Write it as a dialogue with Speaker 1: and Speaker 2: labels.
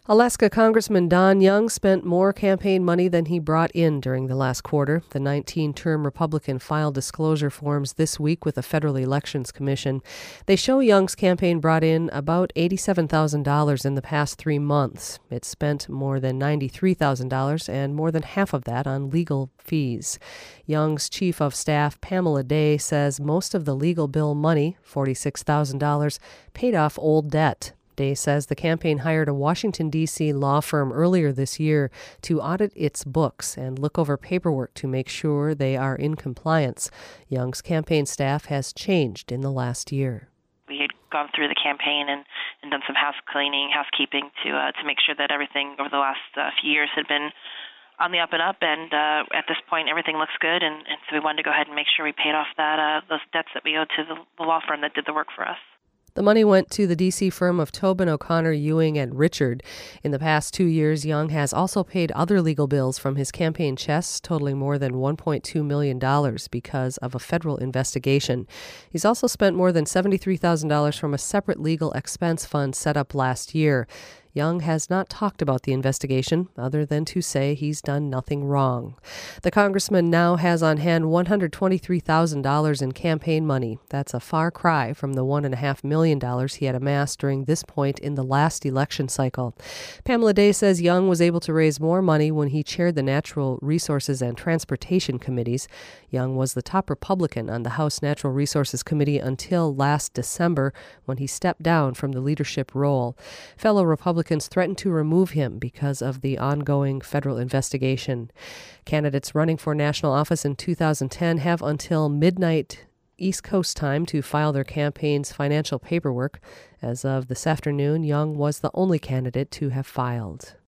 Speaker 1: Alaska Congressman Don Young spent more campaign money than he brought in during the last quarter. The 19-term Republican filed disclosure forms this week with the Federal Elections Commission. They show Young's campaign brought in about $87,000 in the past 3 months. It spent more than $93,000 and more than half of that on legal fees. Young's chief of staff, Pamela Day, says most of the legal bill money, $46,000, paid off old debt. Day says the campaign hired a Washington, D.C. law firm earlier this year to audit its books and look over paperwork to make sure they are in compliance. Young's campaign staff has changed in the last year.
Speaker 2: We had gone through the campaign and done some housekeeping to make sure that everything over the last few years had been on the up and up, and at this point everything looks good, and so we wanted to go ahead and make sure we paid off those debts that we owed to the law firm that did the work for us.
Speaker 1: The money went to the D.C. firm of Tobin, O'Connor, Ewing, and Richard. In the past 2 years, Young has also paid other legal bills from his campaign chests, totaling more than $1.2 million because of a federal investigation. He's also spent more than $73,000 from a separate legal expense fund set up last year. Young has not talked about the investigation, other than to say he's done nothing wrong. The congressman now has on hand $123,000 in campaign money. That's a far cry from the $1.5 million he had amassed during this point in the last election cycle. Pamela Day says Young was able to raise more money when he chaired the Natural Resources and Transportation Committees. Young was the top Republican on the House Natural Resources Committee until last December, when he stepped down from the leadership role. Fellow Republicans threatened to remove him because of the ongoing federal investigation. Candidates running for national office in 2010 have until midnight East Coast time to file their campaign's financial paperwork. As of this afternoon, Young was the only candidate to have filed.